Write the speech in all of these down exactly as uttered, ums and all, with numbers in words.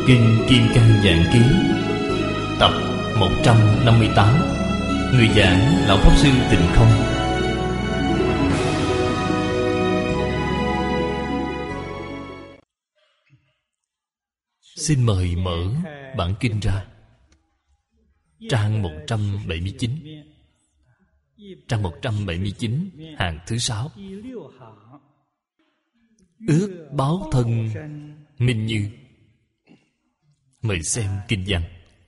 Kinh Kim Cang Giảng Ký, tập một trăm năm mươi tám. Người giảng Lão Pháp Sư Tịnh Không. Xin mời mở bản kinh ra. Trang một trăm bảy mươi chín. Trang một trăm bảy mươi chín, hàng thứ sáu. Ước báo thân minh như. Mời xem kinh văn.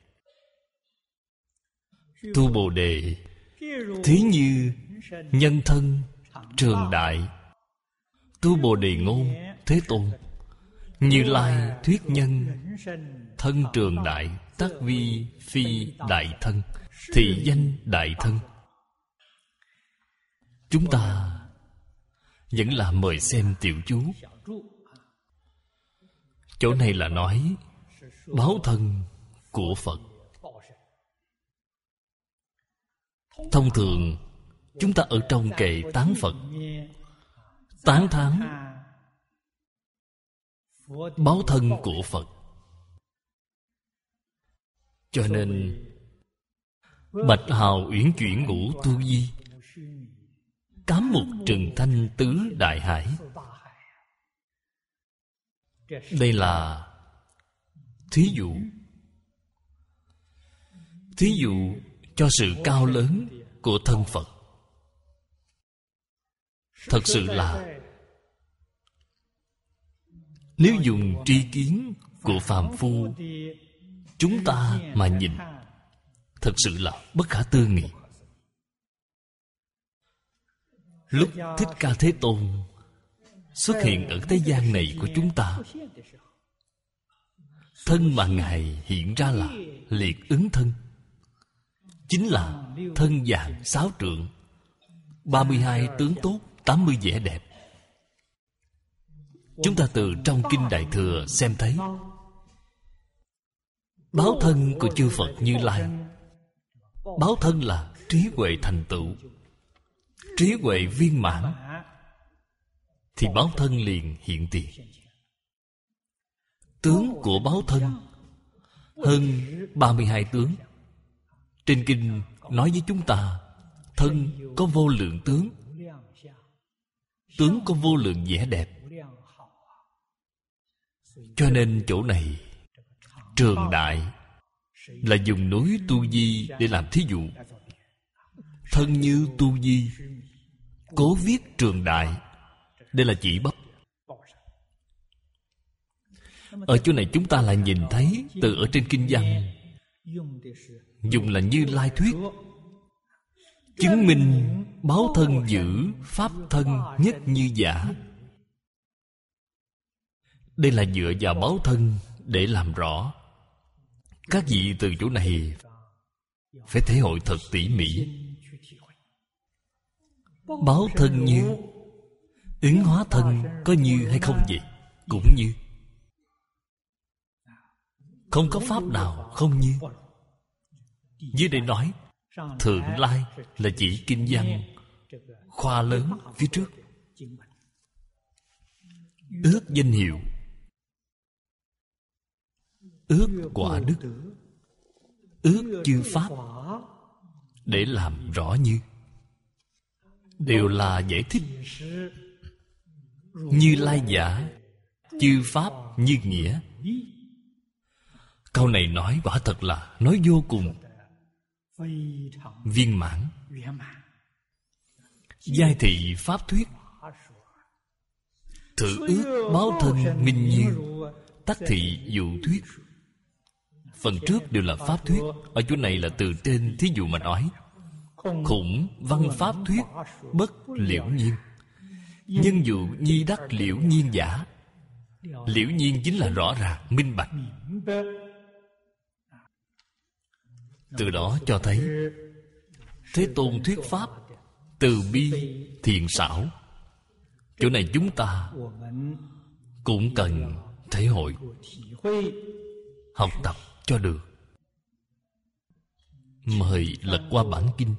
Tu Bồ Đề, thí như nhân thân trường đại. Tu Bồ Đề ngôn Thế Tôn, Như Lai thuyết nhân thân trường đại, tắc vi phi đại thân, thị danh đại thân. Chúng ta vẫn là mời xem tiểu chú. Chỗ này là nói báo thân của Phật. Thông thường chúng ta ở trong kệ tán Phật, tán thán báo thân của Phật. Cho nên bạch hào uyển chuyển ngũ tu di, cám mục trừng thanh tứ đại hải. Đây là thí dụ. Thí dụ cho sự cao lớn của thân Phật. Thật sự là nếu dùng tri kiến của phàm phu chúng ta mà nhìn, thật sự là bất khả tư nghị. Lúc Thích Ca Thế Tôn xuất hiện ở thế gian này của chúng ta, thân mà Ngài hiện ra là liệt ứng thân, chính là thân vàng sáu trượng, ba mươi hai tướng tốt, tám mươi vẻ đẹp. Chúng ta từ trong Kinh Đại Thừa xem thấy báo thân của chư Phật Như Lai. Báo thân là trí huệ thành tựu, trí huệ viên mãn, thì báo thân liền hiện tiền. Tướng của báo thân hơn ba mươi hai tướng. Trên kinh nói với chúng ta, thân có vô lượng tướng, tướng có vô lượng vẻ đẹp. Cho nên chỗ này trường đại là dùng núi Tu Di để làm thí dụ. Thân như Tu Di, cố viết trường đại, đây là chỉ bắp. Ở chỗ này chúng ta lại nhìn thấy từ ở trên kinh văn dùng là Như Lai thuyết, chứng minh báo thân giữ pháp thân nhất như giả. Đây là dựa vào báo thân để làm rõ. Các vị từ chỗ này phải thể hội thật tỉ mỉ. Báo thân như, ứng hóa thân có như hay không vậy? Cũng như. Không có pháp nào không như. Dưới đây nói Thượng Lai là chỉ kinh văn khoa lớn phía trước. Ước danh hiệu, ước quả đức, ước chư pháp, để làm rõ như, đều là giải thích. Như Lai giả, chư pháp như nghĩa. Câu này nói quả thật là nói vô cùng viên mãn. Giai thị pháp thuyết, thử ước báo thân minh như, tắc thị dụ thuyết. Phần trước đều là pháp thuyết, ở chỗ này là từ trên thí dụ mà nói. Khủng văn pháp thuyết bất liễu nhiên, nhân dụ nhi đắc liễu nhiên giả. Liễu nhiên chính là rõ ràng, minh bạch. Từ đó cho thấy Thế Tôn thuyết pháp từ bi thiện xảo. Chỗ này chúng ta cũng cần thể hội, học tập cho được. Mời lật qua bản kinh.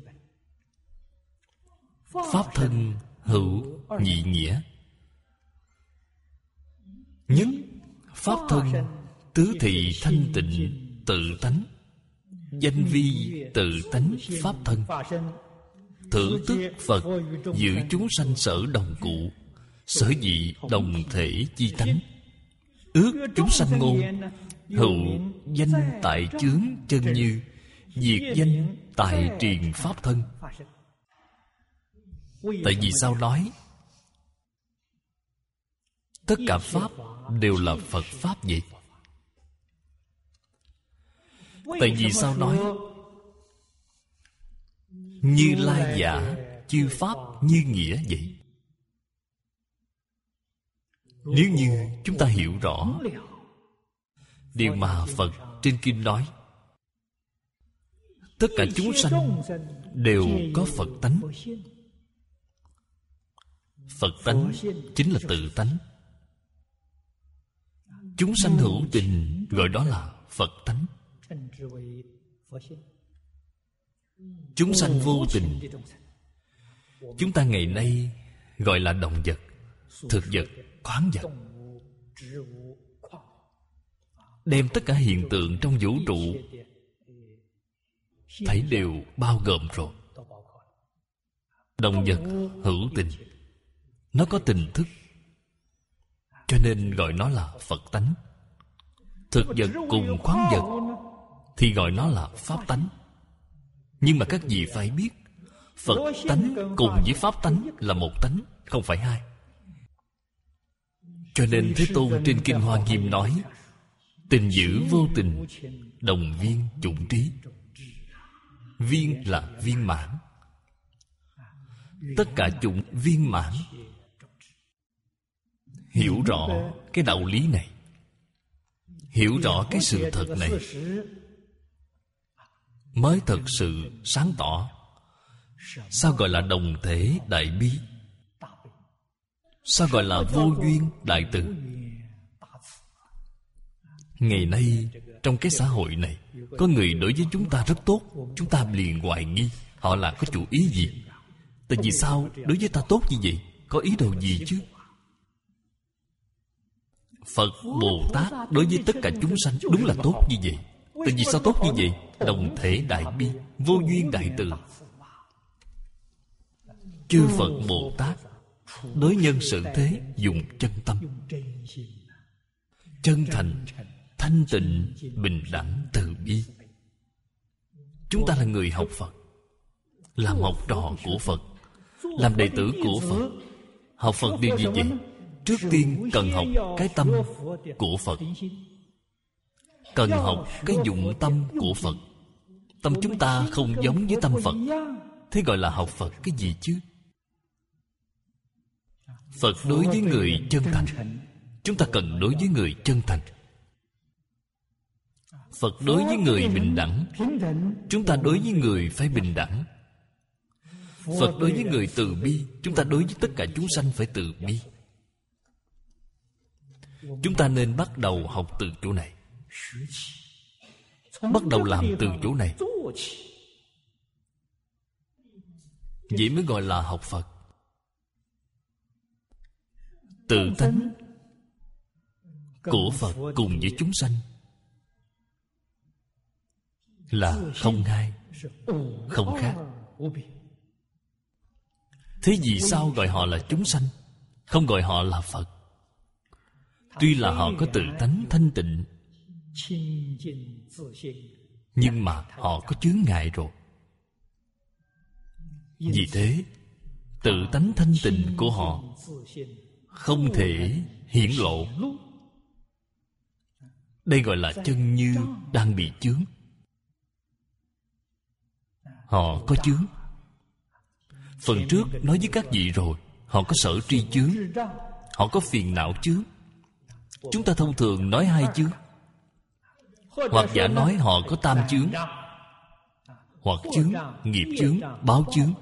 Pháp thân hữu nhị nghĩa. Nhất, pháp thân Tứ thị thanh tịnh tự tánh, danh vi tự tánh pháp thân. Thử tức Phật giữ chúng sanh sở đồng cụ, sở dĩ đồng thể chi tánh. Ước chúng sanh ngôn, hữu danh tại chướng chân như, diệt danh tại triền pháp thân. Tại vì sao nói tất cả pháp đều là Phật pháp vậy? Tại vì sao nói Như Lai giả chư pháp như nghĩa vậy? Nếu như chúng ta hiểu rõ điều mà Phật trên kinh nói, tất cả chúng sanh đều có Phật tánh. Phật tánh chính là tự tánh. Chúng sanh hữu tình gọi đó là Phật tánh. Chúng sanh vô tình, chúng ta ngày nay gọi là động vật, thực vật, khoáng vật. Đem tất cả hiện tượng trong vũ trụ thấy đều bao gồm rồi. Động vật hữu tình, nó có tình thức, cho nên gọi nó là Phật tánh. Thực vật cùng khoáng vật thì gọi nó là pháp tánh. Nhưng mà các vị phải biết, Phật tánh cùng với pháp tánh là một tánh, không phải hai. Cho nên Thế Tôn trên Kinh Hoa Nghiêm nói: tình giữ vô tình, đồng viên chủng trí. Viên là viên mãn, tất cả chủng viên mãn. Hiểu rõ cái đạo lý này, hiểu rõ cái sự thật này, mới thật sự sáng tỏ sao gọi là đồng thể đại bi, sao gọi là vô duyên đại từ. Ngày nay trong cái xã hội này, có người đối với chúng ta rất tốt, chúng ta liền hoài nghi họ là có chủ ý gì. Tại vì sao đối với ta tốt như vậy? Có ý đồ gì chứ? Phật Bồ Tát đối với tất cả chúng sanh đúng là tốt như vậy. Tại vì sao tốt như vậy? Đồng thể đại bi, vô duyên đại từ. Chư Phật Bồ Tát đối nhân xử thế dùng chân tâm, chân thành, thanh tịnh, bình đẳng, từ bi. Chúng ta là người học Phật, làm học trò của Phật, làm đệ tử của Phật. Học Phật điều gì vậy? Trước tiên cần học cái tâm của Phật, cần học cái dụng tâm của Phật. Tâm chúng ta không giống với tâm Phật, thế gọi là học Phật cái gì chứ? Phật đối với người chân thành, chúng ta cần đối với người chân thành. Phật đối với người bình đẳng, chúng ta đối với người phải bình đẳng. Phật đối với người từ bi, chúng ta đối với tất cả chúng sanh phải từ bi. Chúng ta nên bắt đầu học từ chỗ này, bắt đầu làm từ chỗ này. Vậy mới gọi là học Phật. Tự tánh của Phật cùng với chúng sanh là không hai, không khác. Thế vì sao gọi họ là chúng sanh, không gọi họ là Phật? Tuy là họ có tự tánh thanh tịnh, nhưng mà họ có chướng ngại rồi. Vì thế tự tánh thanh tịnh của họ không thể hiển lộ. Đây gọi là chân như đang bị chướng. Họ có chướng. Phần trước nói với các vị rồi, họ có sở tri chướng, họ có phiền não chướng. Chúng ta thông thường nói hai chướng, hoặc giả nói họ có tam chướng, hoặc chướng, nghiệp chướng, báo chướng.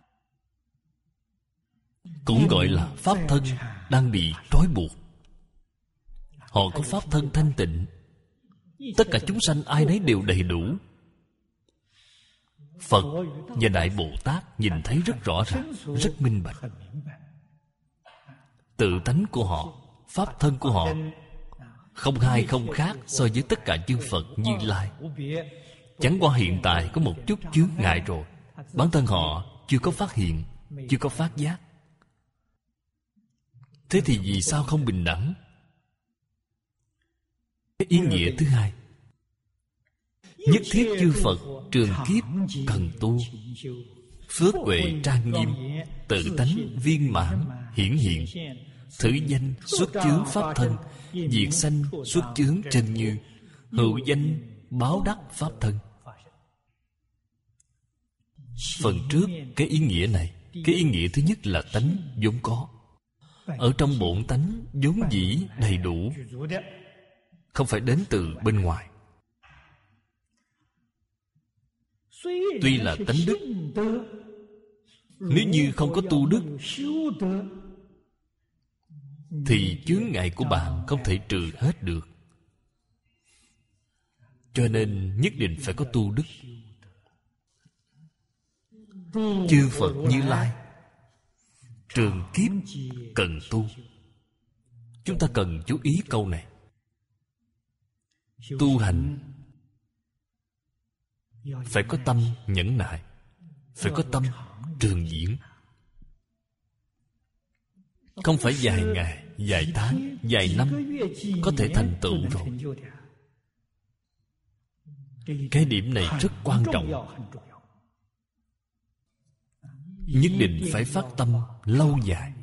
Cũng gọi là pháp thân đang bị trói buộc. Họ có pháp thân thanh tịnh, tất cả chúng sanh ai nấy đều đầy đủ. Phật và Đại Bồ Tát nhìn thấy rất rõ ràng, rất minh bạch. Tự tánh của họ, pháp thân của họ không hai không khác so với tất cả chư Phật Như Lai. Chẳng qua hiện tại có một chút chướng ngại rồi, bản thân họ chưa có phát hiện, chưa có phát giác. Thế thì vì sao không bình đẳng? Cái ý nghĩa thứ hai, nhất thiết chư Phật trường kiếp cần tu, phước huệ trang nghiêm, tự tánh viên mãn hiển hiện, thử danh xuất chướng pháp thân, diệt sanh xuất chướng chân như, hữu danh báo đắc pháp thân. Phần trước cái ý nghĩa này, cái ý nghĩa thứ nhất là tánh vốn có, ở trong bổn tánh vốn dĩ đầy đủ, không phải đến từ bên ngoài. Tuy là tánh đức, nếu như không có tu đức thì chướng ngại của bạn không thể trừ hết được. Cho nên nhất định phải có tu đức. Chư Phật Như Lai trường kiếp cần tu. Chúng ta cần chú ý câu này. Tu hành phải có tâm nhẫn nại, phải có tâm trường diễn. Không phải vài ngày, vài tháng, vài năm có thể thành tựu rồi. Cái điểm này rất quan trọng. Nhất định phải phát tâm lâu dài,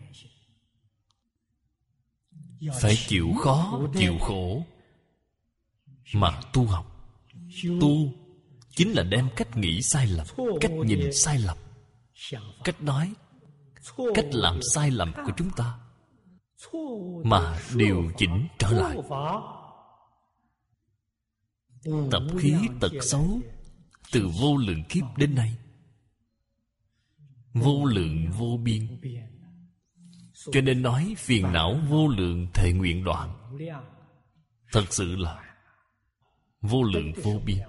phải chịu khó, chịu khổ mà tu học. Tu chính là đem cách nghĩ sai lầm, cách nhìn sai lầm, cách nói, cách làm sai lầm của chúng ta mà điều chỉnh trở lại. Tập khí tật xấu từ vô lượng kiếp đến nay, vô lượng vô biên. Cho nên nói phiền não vô lượng thệ nguyện đoạn, thật sự là vô lượng vô biên.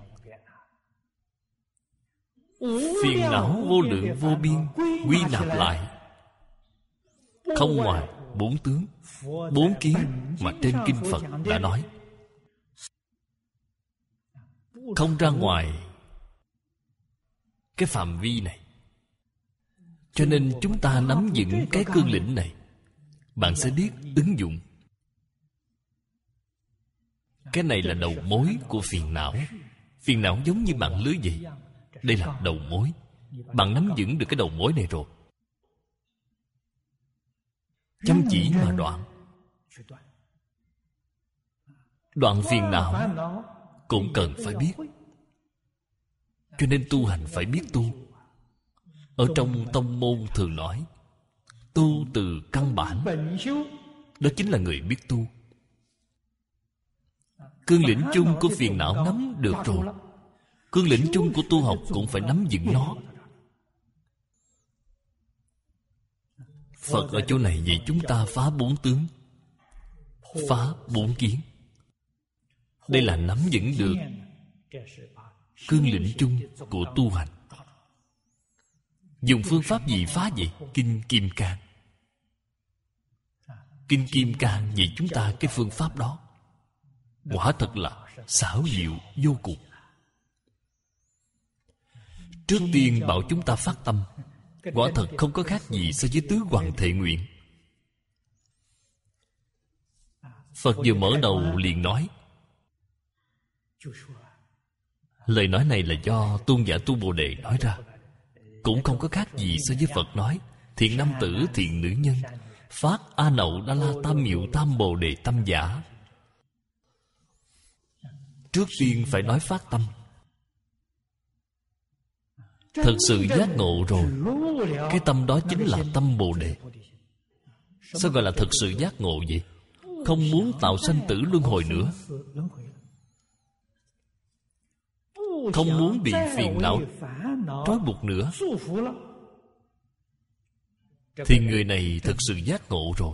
Phiền não vô lượng vô biên quy nạp lại, không ngoài bốn tướng, bốn kiến mà trên kinh Phật đã nói. Không ra ngoài cái phạm vi này. Cho nên chúng ta nắm vững cái cương lĩnh này, bạn sẽ biết ứng dụng. Cái này là đầu mối của phiền não. Phiền não giống như mạng lưới vậy. Đây là đầu mối. Bạn nắm vững được cái đầu mối này rồi, chăm chỉ mà đoạn. Đoạn phiền não cũng cần phải biết. Cho nên tu hành phải biết tu. Ở trong tông môn thường nói tu từ căn bản, đó chính là người biết tu. Cương lĩnh chung của phiền não nắm được rồi, cương lĩnh chung của tu học cũng phải nắm vững nó. Phật ở chỗ này dạy chúng ta phá bốn tướng, phá bốn kiến. Đây là nắm vững được cương lĩnh chung của tu hành. Dùng phương pháp gì phá vậy? Kinh Kim Cang. Kinh Kim Cang dạy chúng ta cái phương pháp đó, quả thật là xảo diệu vô cùng. Trước tiên bảo chúng ta phát tâm, quả thật không có khác gì so với tứ hoàng thệ nguyện. Phật vừa mở đầu liền nói. Lời nói này là do tôn giả Tu Bồ Đề nói ra, cũng không có khác gì so với Phật nói thiện nam tử thiện nữ nhân phát A Nậu Đa La Tam Miệu Tam Bồ Đề Tâm giả. Trước tiên phải nói phát tâm. Thật sự giác ngộ rồi, cái tâm đó chính là tâm Bồ Đề. Sao gọi là thật sự giác ngộ vậy? Không muốn tạo sanh tử luân hồi nữa, không muốn bị phiền não trói buộc nữa, thì người này thật sự giác ngộ rồi.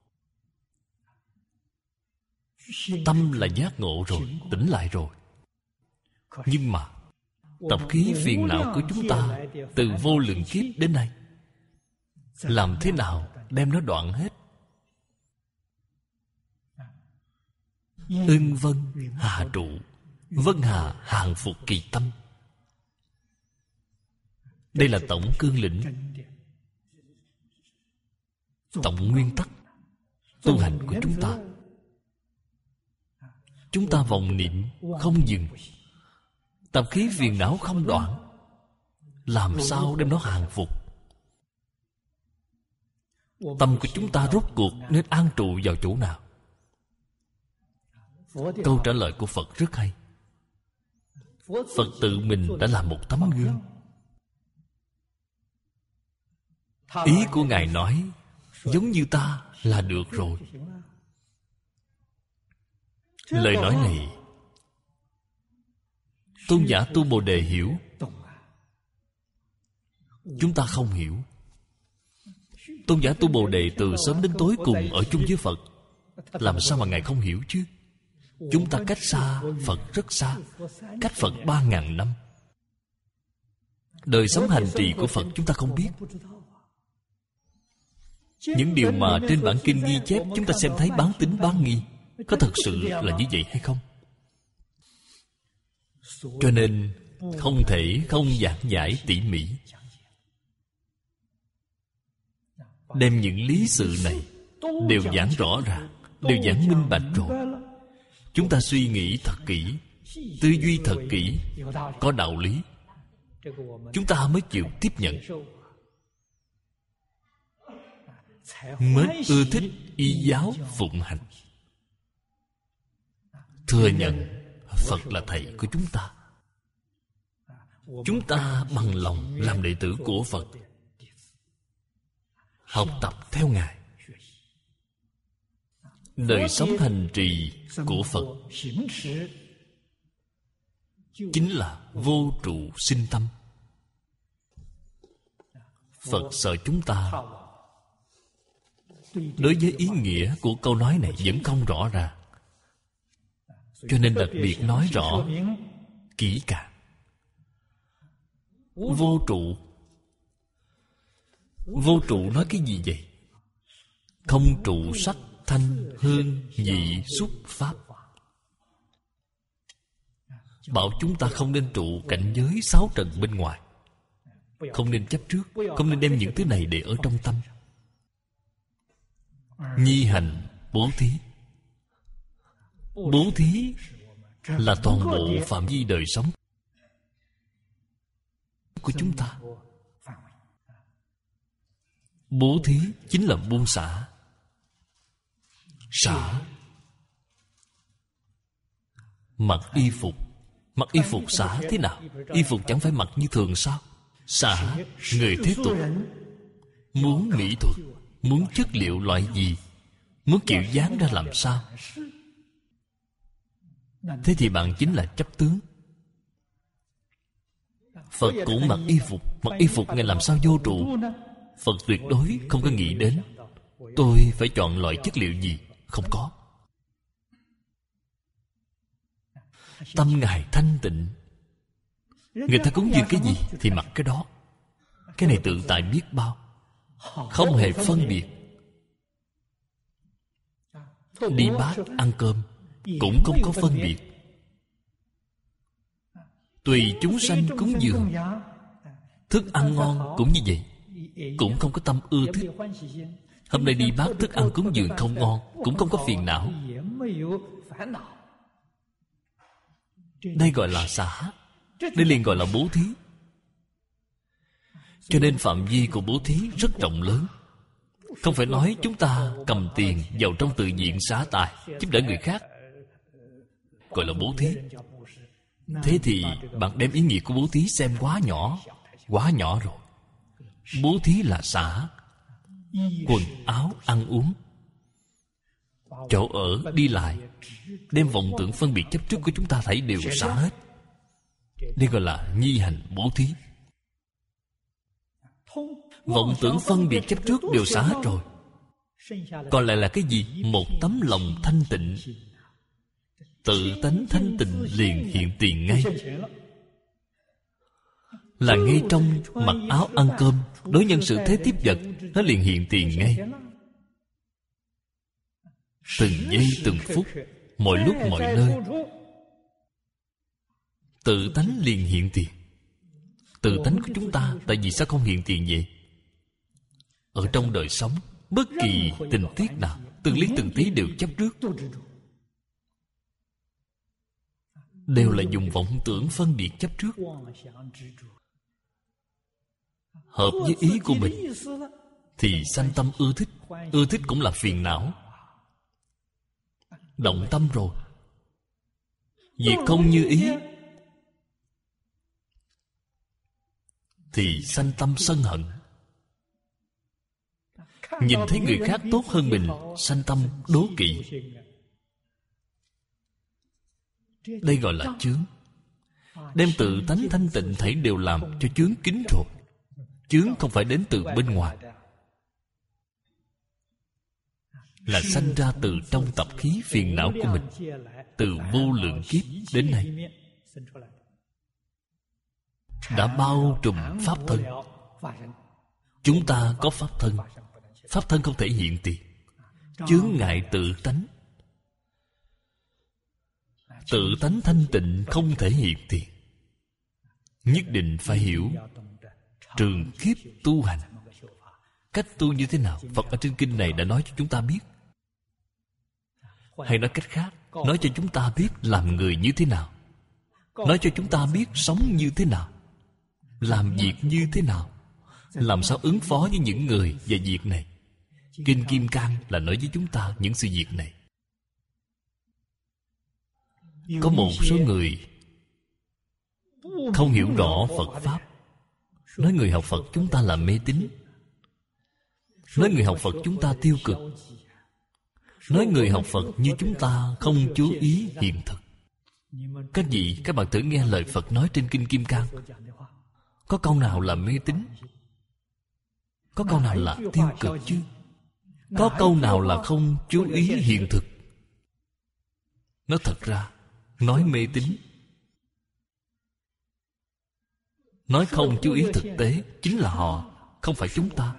Tâm là giác ngộ rồi, tỉnh lại rồi. Nhưng mà tập khí phiền não của chúng ta từ vô lượng kiếp đến nay, làm thế nào đem nó đoạn hết? ưng vân hà trụ, vân hà hàng phục kỳ tâm. Đây là tổng cương lĩnh, tổng nguyên tắc tu hành của chúng ta. Chúng ta vọng niệm không dừng, tập khí phiền não không đoạn, làm sao đem nó hàng phục? Tâm của chúng ta rốt cuộc nên an trụ vào chỗ nào? Câu trả lời của Phật rất hay. Phật tự mình đã là một tấm gương. Ý của Ngài nói giống như ta là được rồi. Lời nói này tôn giả Tu Bồ Đề hiểu, chúng ta không hiểu. Tôn giả Tu Bồ Đề từ sớm đến tối cùng ở chung với Phật, làm sao mà Ngài không hiểu chứ? Chúng ta cách xa Phật rất xa, cách Phật ba ngàn năm. Đời sống hành trì của Phật chúng ta không biết. Những điều mà trên bản kinh ghi chép chúng ta xem thấy bán tín bán nghi, có thật sự là như vậy hay không? Cho nên không thể không giảng giải tỉ mỉ, đem những lý sự này đều giảng rõ ràng, đều giảng minh bạch rồi. Chúng ta suy nghĩ thật kỹ, tư duy thật kỹ, có đạo lý, chúng ta mới chịu tiếp nhận, mới ưa thích y giáo phụng hành, thừa nhận Phật là thầy của chúng ta. Chúng ta bằng lòng làm đệ tử của Phật, học tập theo Ngài. Đời sống hành trì của Phật chính là vô trụ sinh tâm. Phật sợ chúng ta đối với ý nghĩa của câu nói này vẫn không rõ ràng, cho nên đặc biệt nói rõ kỹ càng. Vô trụ, vô trụ nói cái gì vậy? Không trụ sắc thanh hương vị xúc pháp. Bảo chúng ta không nên trụ cảnh giới sáu trần bên ngoài, không nên chấp trước, không nên đem những thứ này để ở trong tâm. Nhi hành bố thí. Bố thí là toàn bộ phạm vi đời sống của chúng ta. Bố thí chính là buông xả. Xả. Mặc y phục. Mặc y phục xả thế nào? Y phục chẳng phải mặc như thường sao? Xả người thế tục. Muốn mỹ thuật, muốn chất liệu loại gì, muốn kiểu dáng ra làm sao, thế thì bạn chính là chấp tướng. Phật cũng mặc y phục. Mặc y phục Ngài làm sao vô trụ? Phật tuyệt đối không có nghĩ đến tôi phải chọn loại chất liệu gì. Không có. Tâm Ngài thanh tịnh, người ta cúng dường cái gì thì mặc cái đó. Cái này tự tại biết bao, không hề phân biệt. Đi bát ăn cơm cũng không có phân biệt. Tùy chúng sanh cúng dường. Thức ăn ngon cũng như vậy, cũng không có tâm ưa thích. Hôm nay đi bát thức ăn cúng dường không ngon, cũng không có phiền não. Đây gọi là xả. Đây liền gọi là bố thí. Cho nên phạm vi của bố thí rất rộng lớn. Không phải nói chúng ta cầm tiền vào trong tự viện xả tài, giúp đỡ người khác, gọi là bố thí. Thế thì bạn đem ý nghĩa của bố thí xem quá nhỏ, quá nhỏ rồi. Bố thí là xả. Quần áo, ăn uống, chỗ ở, đi lại, đem vọng tưởng phân biệt chấp trước của chúng ta thấy đều xả hết. Đây gọi là nhi hành bố thí. Vọng tưởng phân biệt chấp trước đều xả hết rồi, còn lại là cái gì? Một tấm lòng thanh tịnh. Tự tánh thanh tịnh liền hiện tiền ngay. Là ngay trong mặc áo ăn cơm, đối nhân xử thế tiếp vật, nó liền hiện tiền ngay. Từng giây từng phút mọi lúc mọi nơi. Tự tánh liền hiện tiền. Tự tánh của chúng ta tại vì sao không hiện tiền vậy? Ở trong đời sống, bất kỳ tình tiết nào, từng lý từng tí đều chấp trước, đều là dùng vọng tưởng phân biệt chấp trước. Hợp với ý của mình thì sanh tâm ưa thích. Ưa thích cũng là phiền não. Động tâm rồi, việc không như ý thì sanh tâm sân hận. Nhìn thấy người khác tốt hơn mình, sanh tâm đố kỵ. Đây gọi là chướng. Đem tự tánh thanh tịnh thảy đều làm cho chướng kín rồi. Chướng không phải đến từ bên ngoài, là sanh ra từ trong tập khí phiền não của mình, từ vô lượng kiếp đến nay đã bao trùm pháp thân. Chúng ta có pháp thân. Pháp thân không thể hiện tiền. Chướng ngại tự tánh. Tự tánh thanh tịnh không thể hiện tiền. Nhất định phải hiểu trường kiếp tu hành. Cách tu như thế nào? Phật ở trên kinh này đã nói cho chúng ta biết. Hay nói cách khác, nói cho chúng ta biết làm người như thế nào, nói cho chúng ta biết sống như thế nào, làm việc như thế nào, làm sao ứng phó với những người và việc này. Kinh Kim Cang là nói với chúng ta những sự việc này. Có một số người không hiểu rõ Phật Pháp, nói người học Phật chúng ta là mê tín, nói người học Phật chúng ta tiêu cực, nói người học Phật như chúng ta không chú ý hiện thực. Các vị, các bạn thử nghe lời Phật nói trên Kinh Kim Cang. Có câu nào là mê tín? Có câu nào là tiêu cực chứ? Có câu nào là không chú ý hiện thực? Nó thật ra, nói mê tín, nói không chú ý thực tế chính là họ, không phải chúng ta.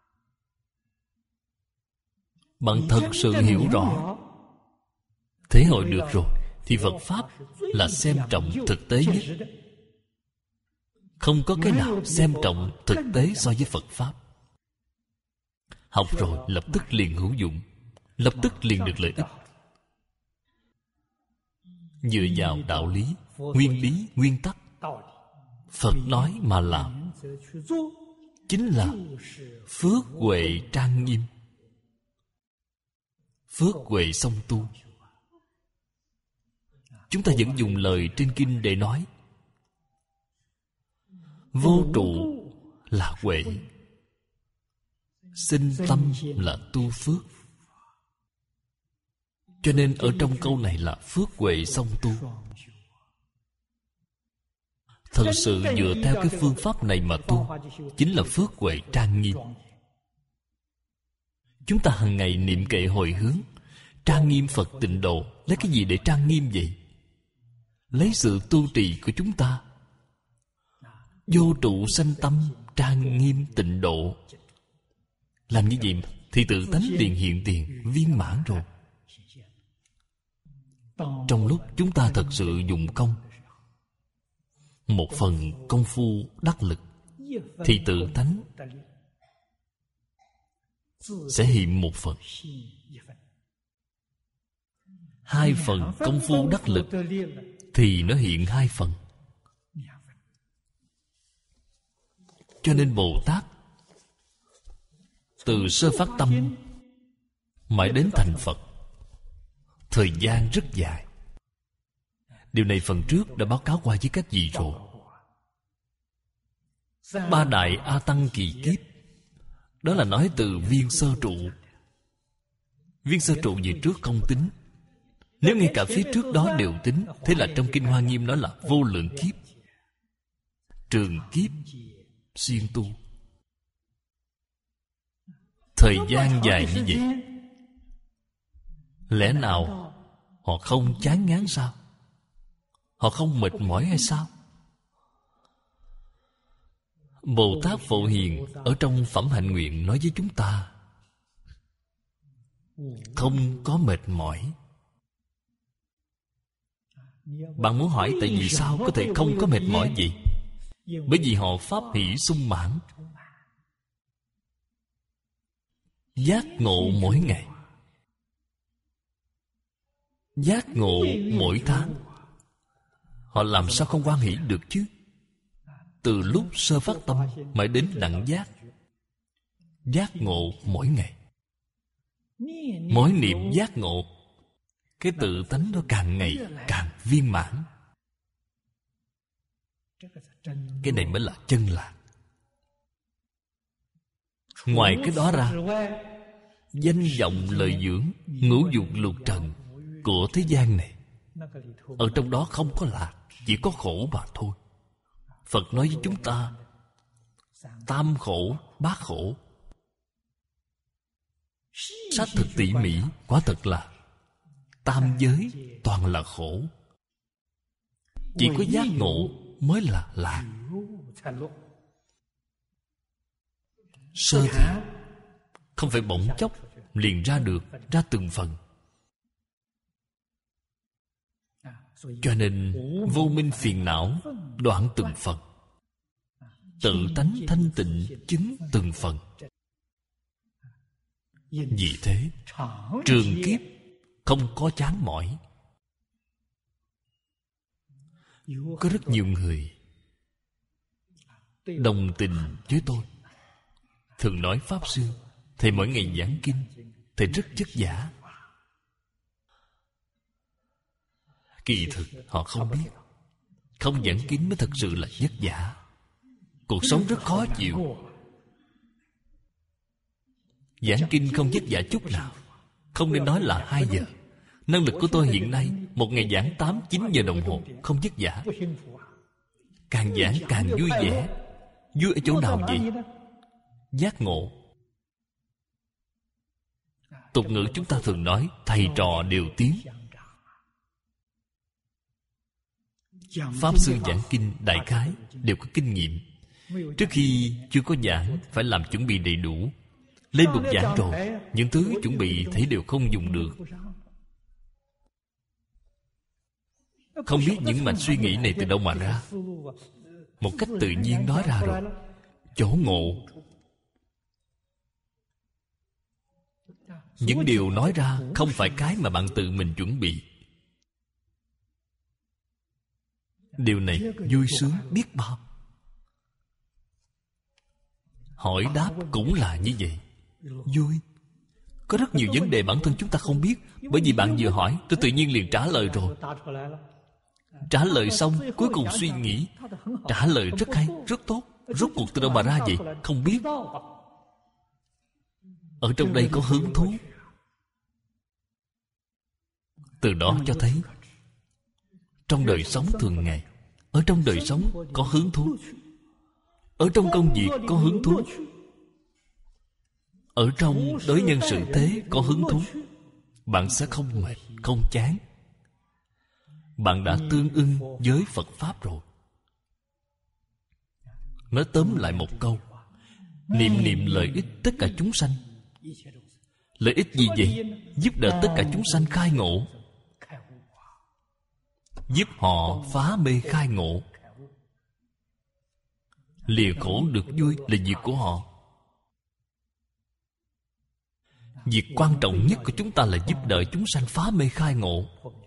Bạn thật sự hiểu rõ, thể hội được rồi, thì Phật Pháp là xem trọng thực tế nhất. Không có cái nào xem trọng thực tế so với Phật Pháp. Học rồi lập tức liền hữu dụng, lập tức liền được lợi ích. Dựa vào đạo lý, nguyên lý, nguyên tắc Phật nói mà làm, chính là phước huệ trang nghiêm, phước huệ song tu. Chúng ta vẫn dùng lời trên kinh để nói. Vô trụ là huệ, sinh tâm là tu phước. Cho nên ở trong câu này là phước huệ song tu. Thật sự dựa theo cái phương pháp này mà tu, chính là phước huệ trang nghiêm. Chúng ta hàng ngày niệm kệ hồi hướng, trang nghiêm Phật tịnh độ. Lấy cái gì để trang nghiêm vậy? Lấy sự tu trì của chúng ta. Vô trụ sanh tâm, trang nghiêm tịnh độ. Làm như vậy thì tự tánh liền hiện tiền, viên mãn rồi. Trong lúc chúng ta thật sự dùng công, một phần công phu đắc lực, thì tự tánh sẽ hiện một phần. Hai phần công phu đắc lực thì nó hiện hai phần. Cho nên Bồ Tát từ sơ phát tâm mãi đến thành Phật, thời gian rất dài. Điều này phần trước đã báo cáo qua với các vị rồi. Ba đại A Tăng kỳ kiếp, đó là nói từ viên sơ trụ. Viên sơ trụ về trước không tính. Nếu ngay cả phía trước đó đều tính, thế là trong Kinh Hoa Nghiêm nói là vô lượng kiếp, trường kiếp, xuyên tu. Thời gian dài như vậy, lẽ nào họ không chán ngán sao? Họ không mệt mỏi hay sao? Bồ Tát Phổ Hiền ở trong Phẩm Hạnh Nguyện nói với chúng ta, không có mệt mỏi. Bạn muốn hỏi tại vì sao có thể không có mệt mỏi gì? Bởi vì họ pháp hỷ sung mãn, giác ngộ mỗi ngày, giác ngộ mỗi tháng. Họ làm sao không hoan hỷ được chứ? Từ lúc sơ phát tâm mãi đến đẳng giác, giác ngộ mỗi ngày. Mỗi niệm giác ngộ, cái tự tánh nó càng ngày càng viên mãn. Cái này mới là chân lạc. Ngoài cái đó ra, danh vọng lợi dưỡng, ngũ dục lục trần của thế gian này, ở trong đó không có lạc, chỉ có khổ mà thôi. Phật nói với chúng ta tam khổ, bát khổ. Xác thực tỉ mỉ, quả thật là tam giới toàn là khổ. Chỉ có giác ngộ mới là lạc. Sơ thiện không phải bỗng chốc liền ra được, ra từng phần. Cho nên vô minh phiền não đoạn từng phần, tự tánh thanh tịnh chứng từng phần. Vì thế trường kiếp không có chán mỏi. Có rất nhiều người đồng tình với tôi, thường nói Pháp Sư, thầy mỗi ngày giảng kinh, thầy rất vất vả. Kỳ thực họ không biết, không giảng kinh mới thật sự là vất vả. Cuộc sống rất khó chịu. Giảng kinh không vất vả chút nào. Không nên nói là hai giờ. Năng lực của tôi hiện nay một ngày giảng tám, chín giờ đồng hồ, không vất vả. Càng giảng càng vui vẻ. Vui ở chỗ nào vậy? Giác ngộ. Tục ngữ chúng ta thường nói thầy trò đều tiến. Pháp Sư giảng kinh đại khái đều có kinh nghiệm. Trước khi chưa có giảng phải làm chuẩn bị đầy đủ. Lên bục giảng rồi, những thứ chuẩn bị thấy đều không dùng được. Không biết những mạch suy nghĩ này từ đâu mà ra, một cách tự nhiên nói ra rồi. Chỗ ngộ. Những điều nói ra không phải cái mà bạn tự mình chuẩn bị. Điều này vui sướng biết bao. Hỏi đáp cũng là như vậy. Vui. Có rất nhiều vấn đề bản thân chúng ta không biết, bởi vì bạn vừa hỏi tôi tự nhiên liền trả lời rồi. Trả lời xong cuối cùng suy nghĩ, trả lời rất hay, rất tốt. Rốt cuộc từ đâu mà ra vậy? Không biết. Ở trong đây có hứng thú. Từ đó cho thấy trong đời sống thường ngày, ở trong đời sống có hứng thú, ở trong công việc có hứng thú, ở trong đối nhân xử thế có hứng thú, bạn sẽ không mệt, không chán. Bạn đã tương ưng với Phật Pháp rồi. Nói tóm lại một câu, niệm niệm lợi ích tất cả chúng sanh. Lợi ích gì vậy? Giúp đỡ tất cả chúng sanh khai ngộ, giúp họ phá mê khai ngộ. Lìa khổ được vui là việc của họ. Việc quan trọng nhất của chúng ta là giúp đỡ chúng sanh phá mê khai ngộ.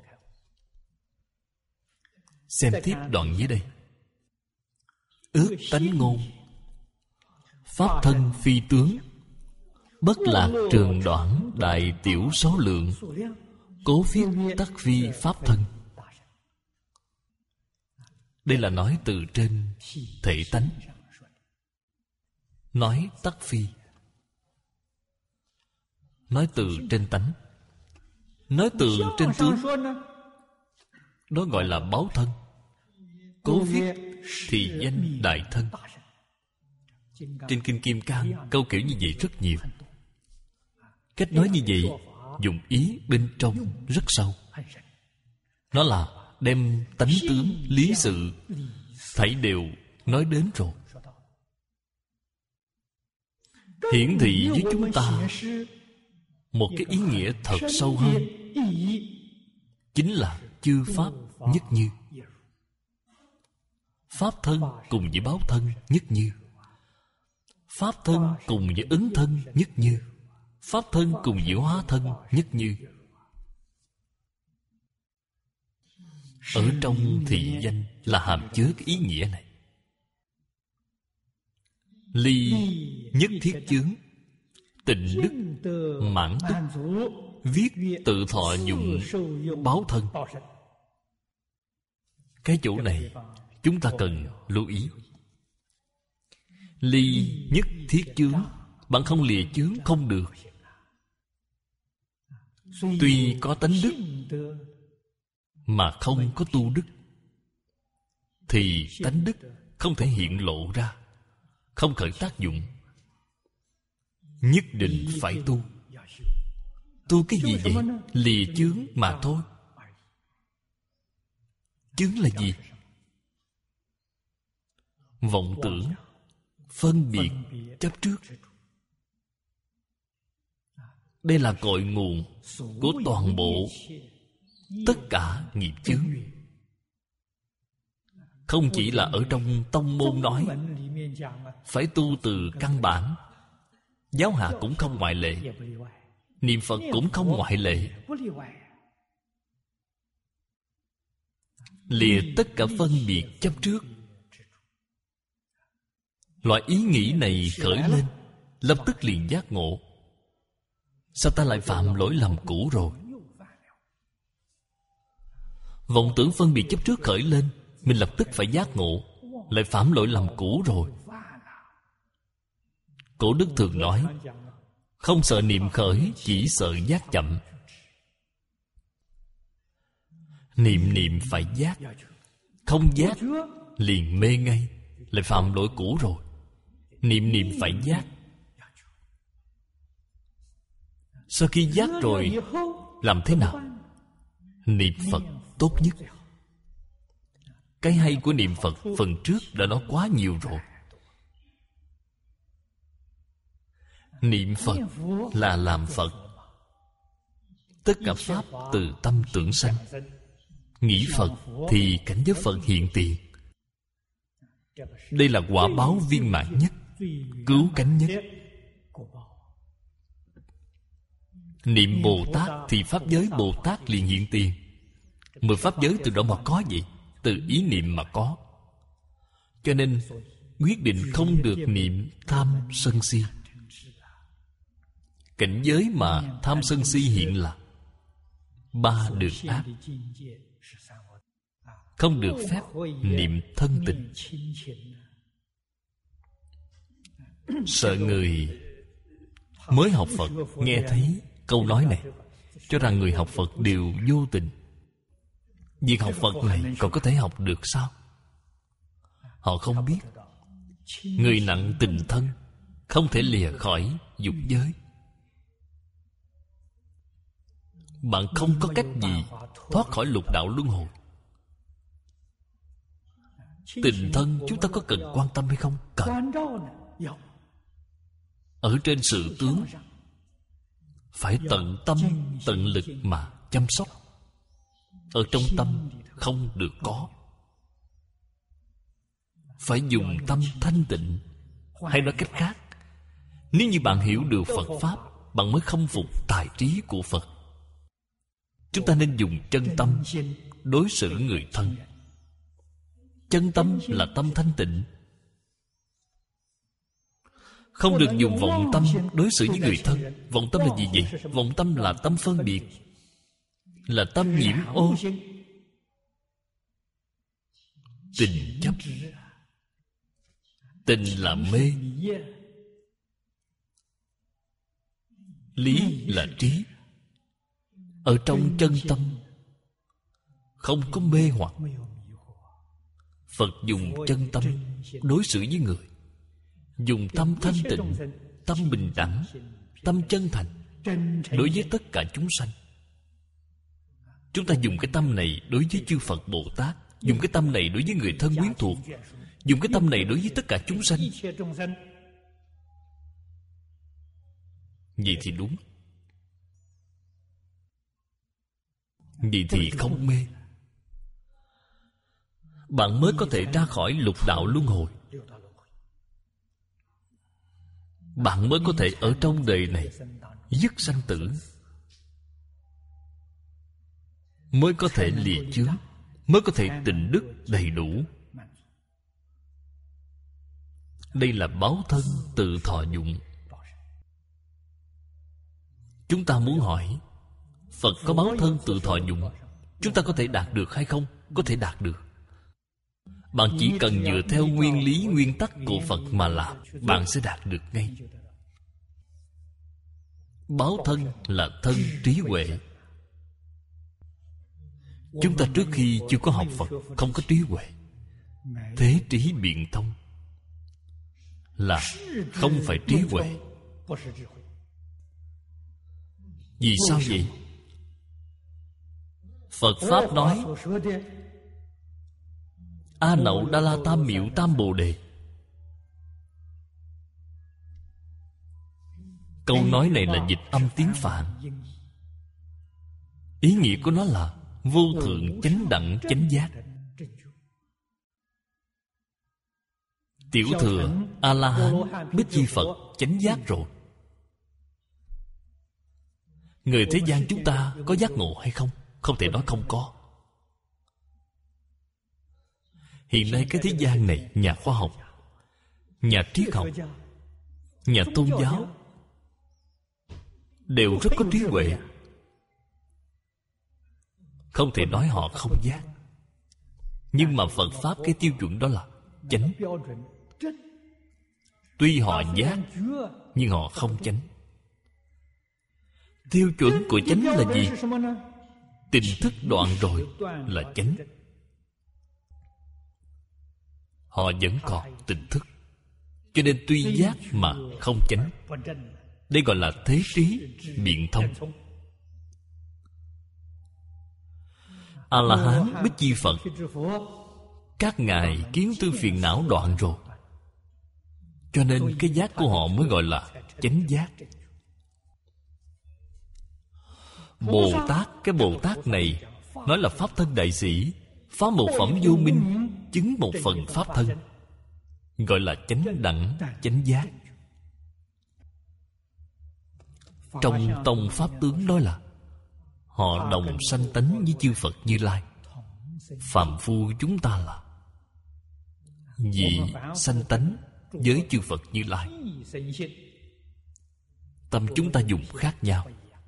Xem tiếp đoạn dưới đây. Ước tánh ngôn, pháp thân phi tướng, bất lạc trường đoạn đại tiểu số lượng, cố viết tắc phi pháp thân. Đây là nói từ trên thể tánh. Nói tắc phi, nói từ trên tánh. Nói từ trên tướng, đó gọi là báo thân. Cố viết thì danh đại thân. Trên Kinh Kim Cang câu kiểu như vậy rất nhiều. Cách nói như vậy dùng ý bên trong rất sâu. Nó là đem tánh tướng, lý sự thảy đều nói đến rồi. Hiển thị với chúng ta một cái ý nghĩa thật sâu hơn, chính là chư pháp nhất như. Pháp thân cùng với báo thân nhất như. Pháp thân cùng với ứng thân nhất như. Pháp thân cùng với hóa thân nhất như. Ở trong thị danh là hàm chứa cái ý nghĩa này. Ly nhất thiết chướng, tịnh đức mãn túc, viết tự thọ dụng báo thân. Cái chỗ này chúng ta cần lưu ý. Ly nhất thiết chướng, bạn không lìa chướng không được. Tuy có tánh đức mà không có tu đức, thì tánh đức không thể hiện lộ ra, không khởi tác dụng. Nhất định phải tu. Tu cái gì vậy? Lìa chướng mà thôi. Chướng là gì? Vọng tưởng, phân biệt, chấp trước. Đây là cội nguồn của toàn bộ tất cả nghiệp chướng. Không chỉ là ở trong tông môn nói, phải tu từ căn bản. Giáo hạ cũng không ngoại lệ, niệm Phật cũng không ngoại lệ. Lìa tất cả phân biệt chấp trước. Loại ý nghĩ này khởi lên, lập tức liền giác ngộ. Sao ta lại phạm lỗi lầm cũ rồi? Vọng tưởng phân biệt chấp trước khởi lên, mình lập tức phải giác ngộ, lại phạm lỗi lầm cũ rồi. Cổ đức thường nói, không sợ niệm khởi, chỉ sợ giác chậm. Niệm niệm phải giác, không giác liền mê ngay, lại phạm lỗi cũ rồi. Niệm niệm phải giác. Sau khi giác rồi, làm thế nào? Niệm Phật tốt nhất. Cái hay của niệm Phật phần trước đã nói quá nhiều rồi. Niệm Phật là làm Phật. Tất cả pháp từ tâm tưởng sanh. Nghĩ Phật thì cảnh giới Phật hiện tiền. Đây là quả báo viên mãn nhất, cứu cánh nhất. Niệm Bồ Tát thì pháp giới Bồ Tát liền hiện tiền. Mười pháp giới từ đâu mà có vậy? Từ ý niệm mà có. Cho nên quyết định không được niệm tham sân si. Cảnh giới mà tham sân si hiện là ba đường ác. Không được phép niệm thân tình. Sợ người mới học Phật nghe thấy câu nói này, cho rằng người học Phật đều vô tình. Việc học Phật này còn có thể học được sao? Họ không biết người nặng tình thân không thể lìa khỏi dục giới. Bạn không có cách gì thoát khỏi lục đạo luân hồi. Tình thân chúng ta có cần quan tâm hay không? Cần. Ở trên sự tướng phải tận tâm tận lực mà chăm sóc. Ở trong tâm không được có. Phải dùng tâm thanh tịnh. Hay nói cách khác, nếu như bạn hiểu được Phật Pháp, bạn mới khâm phục tài trí của Phật. Chúng ta nên dùng chân tâm đối xử người thân. Chân tâm là tâm thanh tịnh. Không được dùng vọng tâm đối xử với người thân. Vọng tâm là gì vậy? Vọng tâm là tâm phân biệt, là tâm nhiễm ô. Tình chấp. Tình là mê, lý là trí. Ở trong chân tâm không có mê hoặc. Phật dùng chân tâm đối xử với người. Dùng tâm thanh tịnh, tâm bình đẳng, tâm chân thành đối với tất cả chúng sanh. Chúng ta dùng cái tâm này đối với chư Phật Bồ Tát, dùng cái tâm này đối với người thân quyến thuộc, dùng cái tâm này đối với tất cả chúng sanh. Vậy thì đúng. Vậy thì không mê. bạn mới có thể ra khỏi lục đạo luân hồi. Bạn mới có thể ở trong đời này dứt sanh tử, mới có thể lìa chướng, mới có thể tịnh đức đầy đủ. Đây là báo thân tự thọ dụng. Chúng ta muốn hỏi, Phật có báo thân tự thọ dụng, chúng ta có thể đạt được hay không? Có thể đạt được. Bạn chỉ cần dựa theo nguyên lý, nguyên tắc của Phật mà làm, bạn sẽ đạt được ngay. Báo thân là thân trí huệ. Chúng ta trước khi chưa có học Phật, không có trí huệ. Thế trí biện thông là không phải trí huệ. Vì sao vậy? Phật Pháp nói A Nậu Đa La Tam Miệu Tam Bồ Đề. Câu nói này là dịch âm tiếng Phạn. Ý nghĩa của nó là vô thượng chánh đẳng chánh giác. Tiểu thừa A-la-hán Bích Chi Phật chánh giác rồi. Người thế gian chúng ta có giác ngộ hay không? Không thể nói không có. Hiện nay cái thế gian này, nhà khoa học, nhà triết học, nhà tôn giáo đều rất có trí huệ. Không thể nói họ không giác. Nhưng mà Phật Pháp cái tiêu chuẩn đó là chánh. Tuy họ giác, nhưng họ không chánh. Tiêu chuẩn của chánh là gì? Tỉnh thức đoạn rồi là chánh. Họ vẫn còn tỉnh thức, cho nên tuy giác mà không chánh. Đây gọi là thế trí biện thông. A-la-hán Bích Chi Phật, các ngài kiến tư phiền não đoạn rồi, cho nên cái giác của họ mới gọi là chánh giác. Bồ Tát, cái Bồ Tát này nói là Pháp thân đại sĩ, phá một phẩm vô minh, chứng một phần Pháp thân, gọi là chánh đẳng chánh giác. Trong tông Pháp tướng nói là họ đồng sanh tánh với chư Phật Như Lai. Phàm phu chúng ta là dị sanh tánh với chư Phật Như Lai. Tâm chúng ta dùng khác nhau.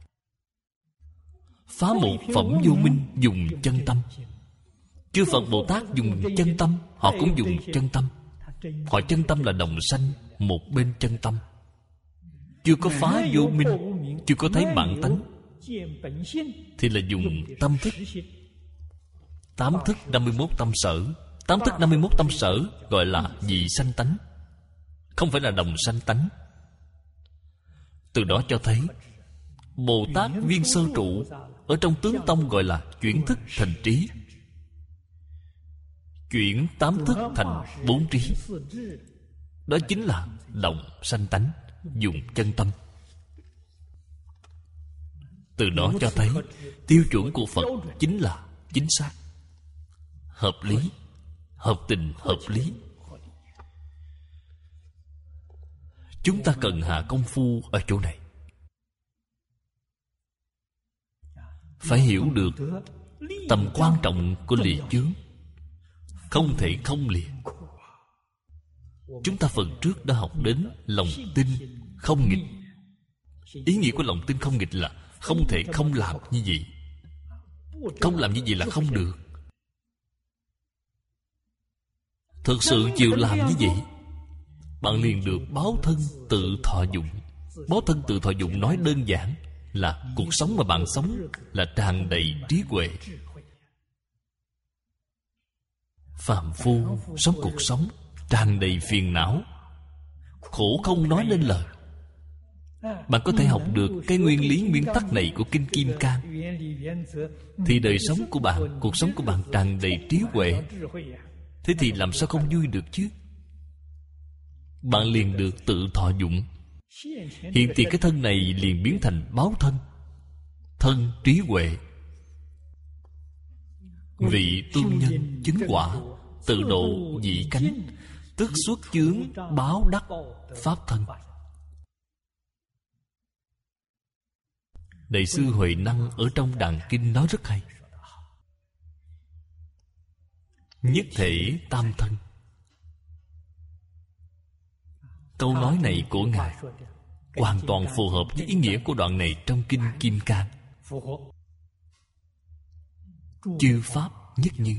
Phá một phẩm vô minh dùng chân tâm. Chư Phật Bồ Tát dùng chân tâm, họ cũng dùng chân tâm. Họ chân tâm là đồng sanh một bên chân tâm, chưa có phá vô minh, chưa có thấy bản tánh, thì là dùng tâm thức. Tám thức năm mươi mốt tâm sở. Tám thức năm mươi mốt tâm sở gọi là dị sanh tánh, không phải là đồng sanh tánh. Từ đó cho thấy Bồ Tát viên sơ trụ ở trong tướng tông gọi là chuyển thức thành trí, chuyển tám thức thành bốn trí. Đó chính là đồng sanh tánh, dùng chân tâm. Từ đó cho thấy tiêu chuẩn của Phật chính là chính xác, hợp lý, hợp tình, hợp lý. Chúng ta cần hạ công phu ở chỗ này. Phải hiểu được tầm quan trọng của lìa chướng, không thể không lìa. Chúng ta phần trước đã học đến lòng tin không nghịch. Ý nghĩa của lòng tin không nghịch là không thể không làm như vậy. Không làm như vậy là không được. Thực sự chịu làm như vậy, bạn liền được báo thân tự thọ dụng. Báo thân tự thọ dụng nói đơn giản là cuộc sống mà bạn sống là tràn đầy trí huệ. Phàm phu sống cuộc sống tràn đầy phiền não, khổ không nói lên lời. Bạn có thể học được cái nguyên lý nguyên tắc này của Kinh Kim Cang, thì đời sống của bạn, cuộc sống của bạn tràn đầy trí huệ. Thế thì làm sao không vui được chứ? Bạn liền được tự thọ dụng. Hiện thì cái thân này liền biến thành báo thân, thân trí huệ. Vị tu nhân chứng quả tự độ dị cánh, tức xuất chướng báo đắc pháp thân. Đại sư Huệ Năng ở trong Đàn Kinh nói rất hay. Nhất thể tam thân. Câu nói này của Ngài hoàn toàn phù hợp với ý nghĩa của đoạn này trong Kinh Kim Cang. Chư pháp nhất như.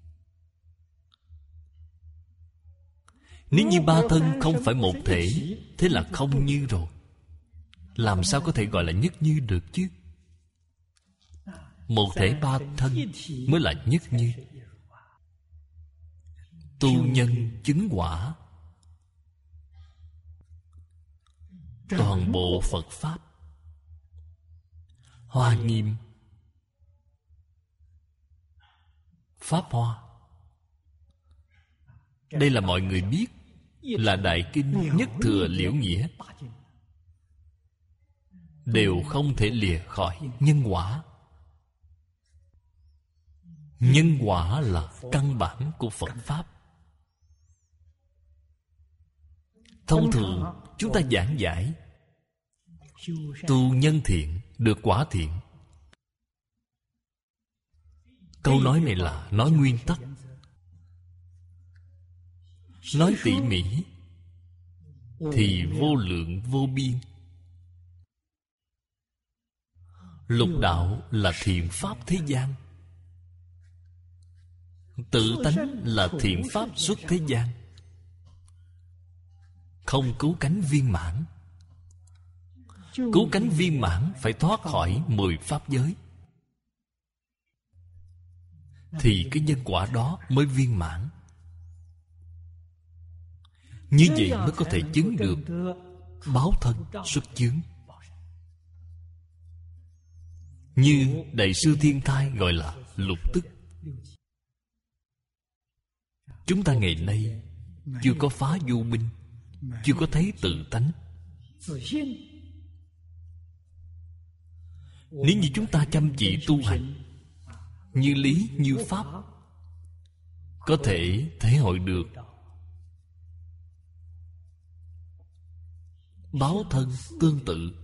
Nếu như ba thân không phải một thể, thế là không như rồi. Làm sao có thể gọi là nhất như được chứ? Một thể ba thân mới là nhất như. Tu nhân chứng quả, toàn bộ Phật Pháp Hoa Nghiêm, Pháp Hoa. Đây là mọi người biết, là Đại Kinh Nhất Thừa Liễu Nghĩa, đều không thể lìa khỏi nhân quả. Nhân quả là căn bản của Phật Pháp. Thông thường chúng ta giảng giải tu nhân thiện được quả thiện. Câu nói này là nói nguyên tắc. Nói tỉ mỉ thì vô lượng vô biên. Lục đạo là thiện pháp thế gian, tự tánh là thiện pháp xuất thế gian. Không cứu cánh viên mãn. Cứu cánh viên mãn phải thoát khỏi mười pháp giới, thì cái nhân quả đó mới viên mãn. Như vậy mới có thể chứng được báo thân xuất chướng. Như Đại sư Thiên Thai gọi là lục tức. Chúng ta ngày nay chưa có phá vô minh, chưa có thấy tự tánh. Nếu như chúng ta chăm chỉ tu hành, như lý như pháp, có thể thể hội được báo thân tương tự.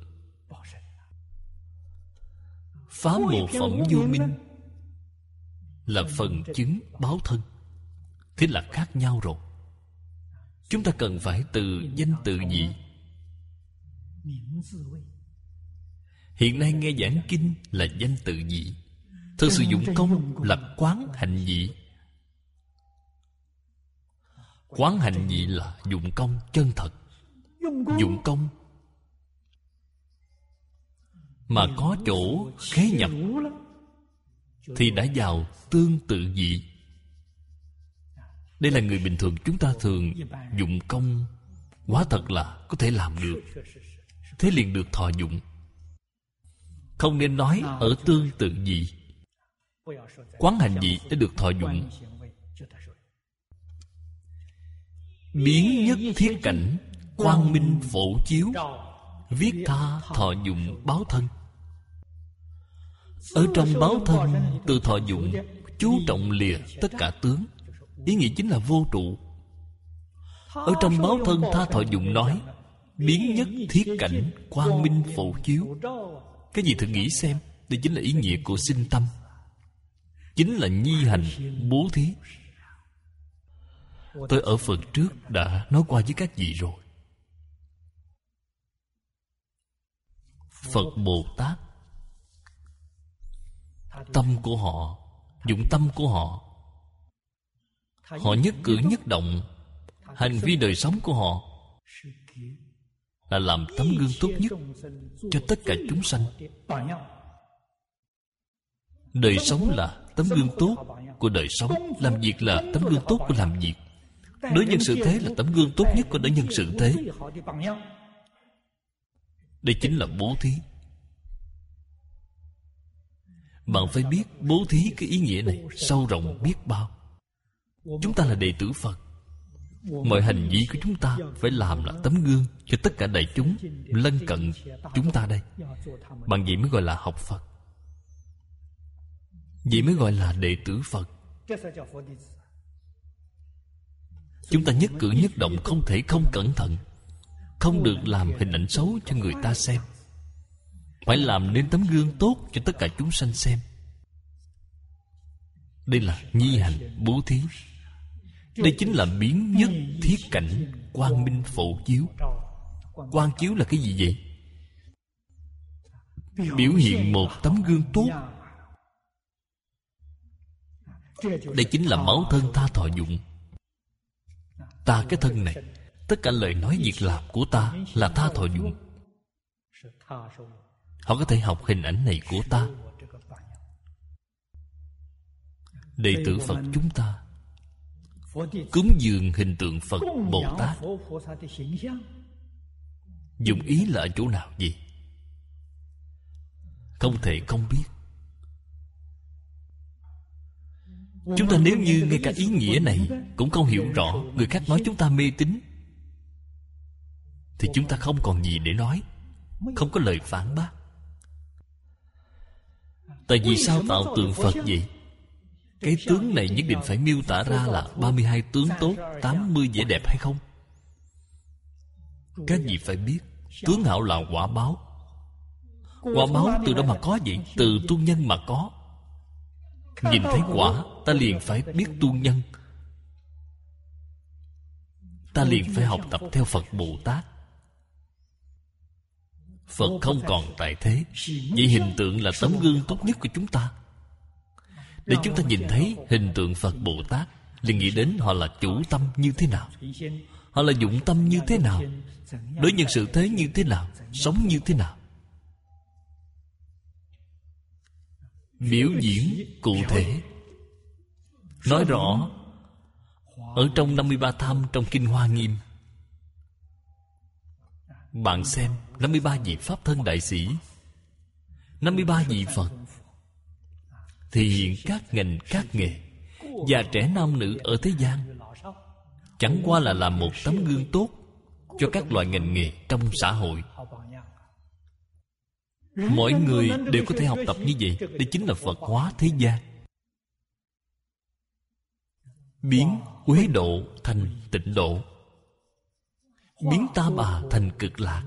Phá một phẩm vô minh là phần chứng báo thân, thế là khác nhau rồi. Chúng ta cần phải từ danh tự vị. Hiện nay nghe giảng kinh là danh tự vị, thực sự dụng công là quán hạnh vị. Quán hạnh vị là dụng công chân thật. Dụng công mà có chỗ khế nhập thì đã vào tương tự vị. Đây là người bình thường chúng ta thường dụng công, quả thật là có thể làm được, thế liền được thọ dụng. Không nên nói ở tương tự vị. Quán hành vị đã được thọ dụng. Biến nhất thiết cảnh, quang minh phổ chiếu, viết tha thọ dụng báo thân. Ở trong báo thân từ thọ dụng chú trọng lìa tất cả tướng. Ý nghĩa chính là vô trụ. Ở trong báo thân tha thọ dụng nói biến nhất thiết cảnh, quang minh phổ chiếu. Cái gì thử nghĩ xem. Đây chính là ý nghĩa của sinh tâm, chính là nhi hành bố thí. Tôi ở phần trước đã nói qua với các vị rồi. Phật Bồ Tát, tâm của họ, dụng tâm của họ, họ nhất cử nhất động, hành vi đời sống của họ là làm tấm gương tốt nhất cho tất cả chúng sanh. Đời sống là tấm gương tốt của đời sống, làm việc là tấm gương tốt của làm việc, đối nhân xử thế là tấm gương tốt nhất của đối nhân xử thế. Đây chính là bố thí. Bạn phải biết bố thí cái ý nghĩa này sâu rộng biết bao. Chúng ta là đệ tử Phật, mọi hành vi của chúng ta phải làm là tấm gương cho tất cả đại chúng lân cận chúng ta đây. Bằng vậy mới gọi là học Phật, vậy mới gọi là đệ tử Phật. Chúng ta nhất cử nhất động không thể không cẩn thận, không được làm hình ảnh xấu cho người ta xem, phải làm nên tấm gương tốt cho tất cả chúng sanh xem. Đây là nhi hành bố thí. Đây chính là biến nhất thiết cảnh quang minh phổ chiếu. Quang chiếu là cái gì vậy? Biểu hiện một tấm gương tốt. Đây chính là máu thân tha thọ dụng. Ta cái thân này, tất cả lời nói việc làm của ta là tha thọ dụng. Họ có thể học hình ảnh này của ta. Đệ tử Phật chúng ta cúng dường hình tượng Phật Bồ Tát, dụng ý là ở chỗ nào gì? Không thể không biết. Chúng ta nếu như ngay cả ý nghĩa này cũng không hiểu rõ, người khác nói chúng ta mê tín, thì chúng ta không còn gì để nói, không có lời phản bác. Tại vì sao tạo tượng Phật vậy? Cái tướng này nhất định phải miêu tả ra là ba mươi hai tướng tốt, tám mươi vẻ đẹp hay không? Các vị phải biết, tướng hảo là quả báo. Quả báo từ đâu mà có vậy? Từ tu nhân mà có. Nhìn thấy quả, ta liền phải biết tu nhân, ta liền phải học tập theo Phật Bồ Tát. Phật không còn tại thế, vậy hình tượng là tấm gương tốt nhất của chúng ta. Để chúng ta nhìn thấy hình tượng Phật Bồ Tát, liền nghĩ đến họ là chủ tâm như thế nào, họ là dụng tâm như thế nào, đối nhân xử thế như thế nào, sống như thế nào. Biểu diễn cụ thể, nói rõ. Ở trong năm mươi ba tham trong Kinh Hoa Nghiêm, bạn xem năm mươi ba vị Pháp Thân Đại Sĩ, năm mươi ba vị Phật thể hiện các ngành các nghề, già trẻ nam nữ ở thế gian, chẳng qua là làm một tấm gương tốt cho các loại ngành nghề trong xã hội. Mỗi người đều có thể học tập như vậy. Đây chính là Phật hóa thế gian, biến Quế độ thành Tịnh độ, biến Ta Bà thành Cực Lạc.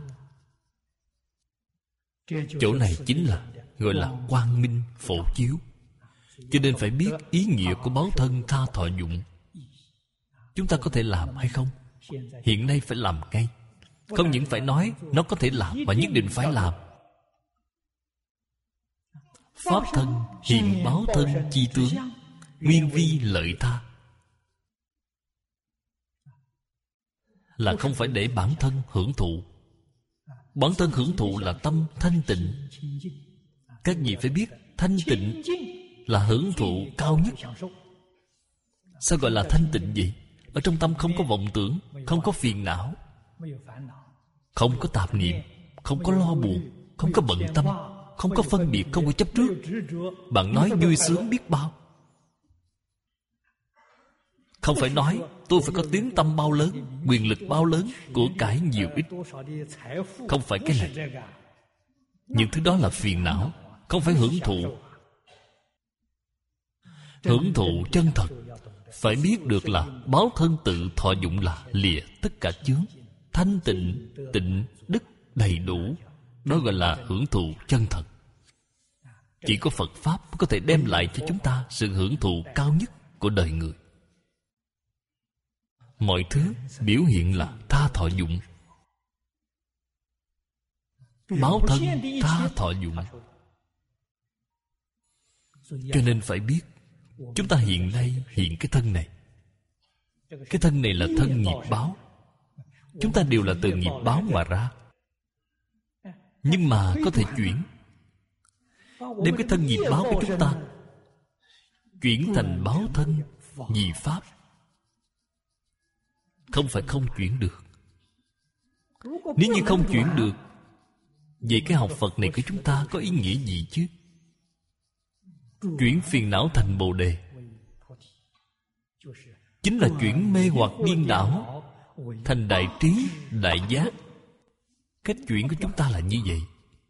Chỗ này chính là gọi là quang minh phổ chiếu. Cho nên phải biết ý nghĩa của báo thân tha thọ dụng. Chúng ta có thể làm hay không? Hiện nay phải làm ngay. Không những phải nói nó có thể làm, mà nhất định phải làm. Pháp thân hiện báo thân chi tướng, nguyên vi lợi tha. Là không phải để bản thân hưởng thụ. Bản thân hưởng thụ là tâm thanh tịnh. Các vị phải biết thanh tịnh là hưởng thụ cao nhất. Sao gọi là thanh tịnh vậy? Ở trong tâm không có vọng tưởng, không có phiền não, không có tạp niệm, không có lo buồn, không có bận tâm, không có phân biệt, không có chấp trước. Bạn nói vui sướng biết bao. Không phải nói tôi phải có tiếng tâm bao lớn, quyền lực bao lớn, của cải nhiều ít. Không phải cái này. Những thứ đó là phiền não, không phải hưởng thụ. Hưởng thụ chân thật phải biết được là báo thân tự thọ dụng là lìa tất cả chướng, thanh tịnh, tịnh, đức đầy đủ. Đó gọi là hưởng thụ chân thật. Chỉ có Phật Pháp có thể đem lại cho chúng ta sự hưởng thụ cao nhất của đời người. Mọi thứ biểu hiện là tha thọ dụng. Báo thân tha thọ dụng. Cho nên phải biết, chúng ta hiện nay hiện cái thân này. Cái thân này là thân nghiệp báo. Chúng ta đều là từ nghiệp báo mà ra. Nhưng mà có thể chuyển, đem cái thân nghiệp báo của chúng ta chuyển thành báo thân vì Pháp. Không phải không chuyển được. Nếu như không chuyển được, vậy cái học Phật này của chúng ta có ý nghĩa gì chứ? Chuyển phiền não thành Bồ Đề, chính là chuyển mê hoặc điên đảo thành đại trí, đại giác. Cách chuyển của chúng ta là như vậy.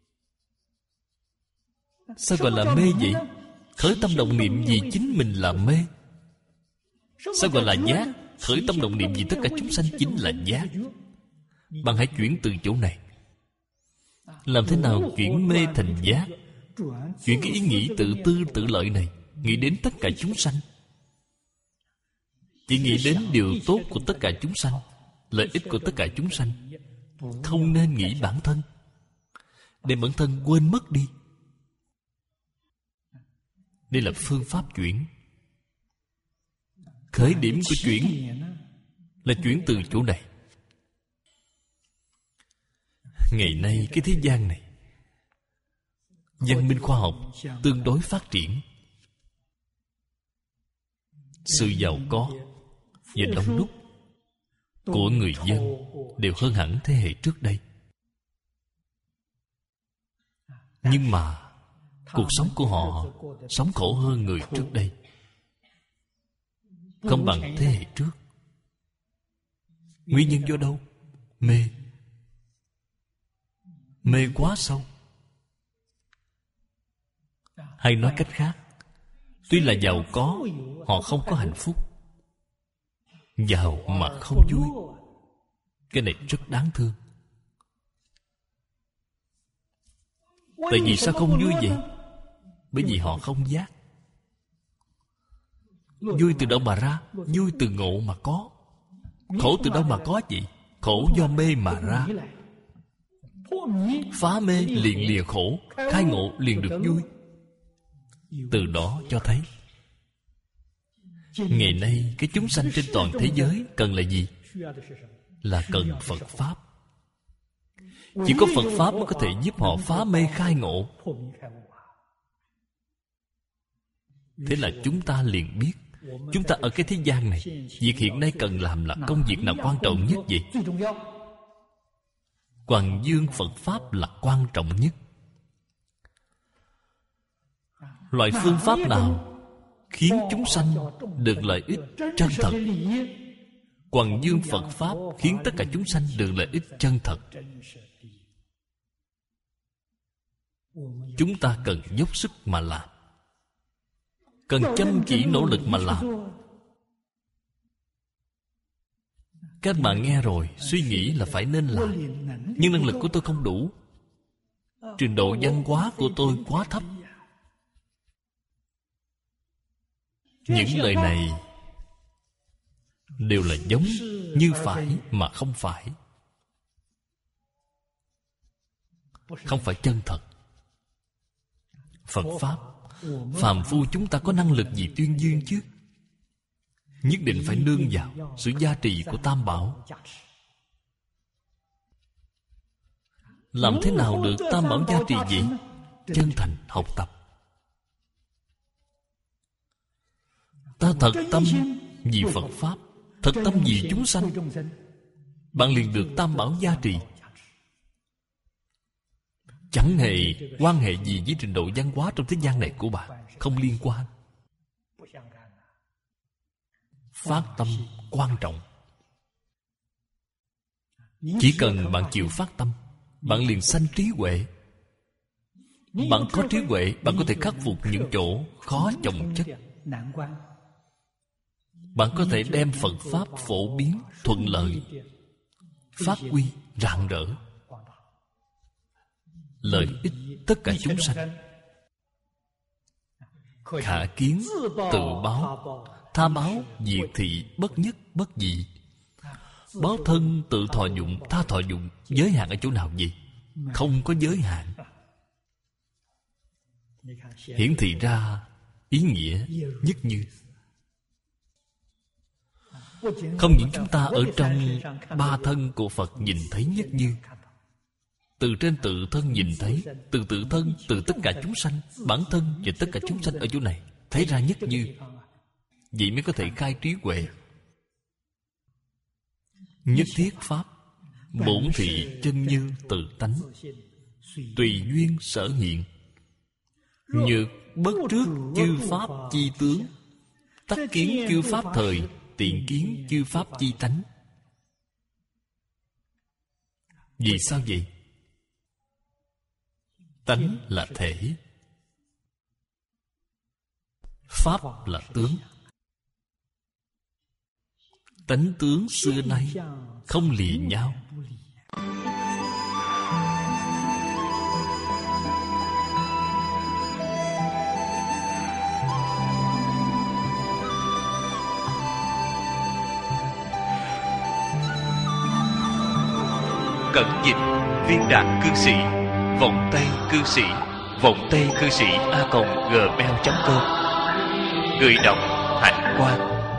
Sao gọi là mê vậy? Khởi tâm động niệm vì chính mình là mê. Sao gọi là giác? Khởi tâm động niệm vì tất cả chúng sanh chính là giác. Bạn hãy chuyển từ chỗ này. Làm thế nào chuyển mê thành giác? Chuyển cái ý nghĩ tự tư tự lợi này, nghĩ đến tất cả chúng sanh, chỉ nghĩ đến điều tốt của tất cả chúng sanh, lợi ích của tất cả chúng sanh, không nên nghĩ bản thân, để bản thân quên mất đi. Đây là phương pháp chuyển. Khởi điểm của chuyển là chuyển từ chỗ này. Ngày nay cái thế gian này, văn minh khoa học tương đối phát triển. Sự giàu có và đông đúc của người dân đều hơn hẳn thế hệ trước đây. Nhưng mà cuộc sống của họ sống khổ hơn người trước đây, không bằng thế hệ trước. Nguyên nhân do đâu? Mê. Mê quá sâu. Hay nói cách khác, tuy là giàu có, họ không có hạnh phúc. Giàu mà không vui, cái này rất đáng thương. Tại vì sao không vui vậy? Bởi vì họ không giác. Vui từ đâu mà ra? Vui từ ngộ mà có. Khổ từ đâu mà có vậy? Khổ do mê mà ra. Phá mê liền lìa khổ, khai ngộ liền được vui. Từ đó cho thấy ngày nay cái chúng sanh trên toàn thế giới cần là gì? Là cần Phật Pháp. Chỉ có Phật Pháp mới có thể giúp họ phá mê khai ngộ. Thế là chúng ta liền biết, chúng ta ở cái thế gian này, việc hiện nay cần làm là công việc nào quan trọng nhất vậy? Quảng dương Phật Pháp là quan trọng nhất. Loại phương pháp nào khiến chúng sanh được lợi ích chân thật? Quảng dương Phật Pháp khiến tất cả chúng sanh được lợi ích chân thật. Chúng ta cần dốc sức mà làm, cần chăm chỉ nỗ lực mà làm. Các bạn nghe rồi suy nghĩ là phải nên làm, nhưng năng lực của tôi không đủ, trình độ văn hóa của tôi quá thấp. Những lời này đều là giống như phải mà không phải, không phải chân thật. Phật Pháp, phàm phu chúng ta có năng lực gì tuyên dương chứ? Nhất định phải nương vào sự gia trì của Tam Bảo. Làm thế nào được Tam Bảo gia trì vậy? Chân thành học tập. Ta thật tâm vì Phật Pháp, thật tâm vì chúng sanh, bạn liền được Tam Bảo gia trì. Chẳng hề quan hệ gì với trình độ văn hóa trong thế gian này của bạn, không liên quan. Phát tâm quan trọng. Chỉ cần bạn chịu phát tâm, bạn liền sanh trí huệ. Bạn có trí huệ, bạn có thể khắc phục những chỗ khó chồng chất. Bạn có thể đem Phật Pháp phổ biến thuận lợi, phát huy rạng rỡ, lợi ích tất cả chúng sanh. Khả kiến tự báo, tha báo diệt thị bất nhất bất dị. Báo thân tự thọ dụng, tha thọ dụng. Giới hạn ở chỗ nào gì? Không có giới hạn. Hiển thị ra ý nghĩa nhất như. Không những chúng ta ở trong ba thân của Phật nhìn thấy nhất như, từ trên tự thân nhìn thấy, từ tự thân, từ tất cả chúng sanh, bản thân và tất cả chúng sanh ở chỗ này thấy ra nhất như. Vậy mới có thể khai trí huệ. Nhất thiết Pháp, bổn thị chân như tự tánh, tùy duyên sở hiện. Nhược bất trước chư Pháp chi tướng, tắc kiến chư Pháp thời, tiện kiến chư Pháp chi tánh. Vì sao vậy? Tánh là thể, Pháp là tướng. tánh tướng xưa nay không lìa nhau. Cẩn dịch Viên Đạt Cư Sĩ, Vọng Tây Cư Sĩ, Vọng Tây Cư Sĩ a còng gmail chấm com. Người đọc Hạnh Quang.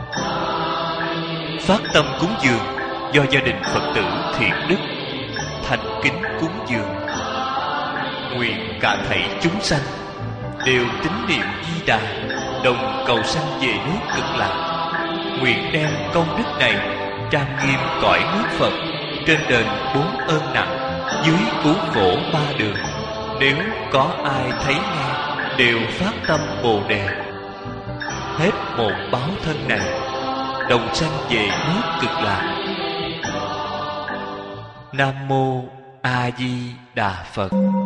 Phát tâm cúng dường do gia đình Phật tử Thiện Đức thành kính cúng dường. Nguyện cả thảy chúng sanh đều tín niệm Di Đà, đồng cầu sanh về nước Cực Lạc. Nguyện đem công đức này trang nghiêm cõi nước Phật, trên đền bốn ơn nặng, dưới cứu khổ ba đường. Nếu có ai thấy nghe đều phát tâm Bồ Đề, hết một báo thân này đồng sanh về nước Cực Lạc. Nam mô A Di Đà Phật.